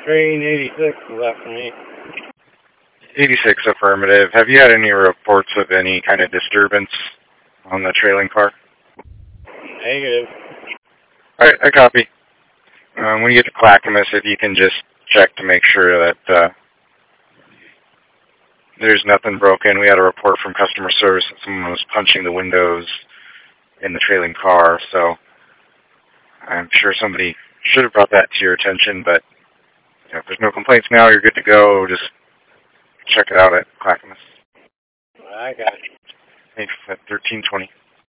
Train 86 left me. 86 affirmative. Have you had any reports of any kind of disturbance on the trailing car? Negative. Alright, I copy. When you get to Clackamas, if you can just check to make sure that there's nothing broken. We had a report from customer service that someone was punching the windows in the trailing car, so I'm sure somebody should have brought that to your attention, but if there's no complaints now, you're good to go. Just check it out at Clackamas. I got it. Thanks, at 1320.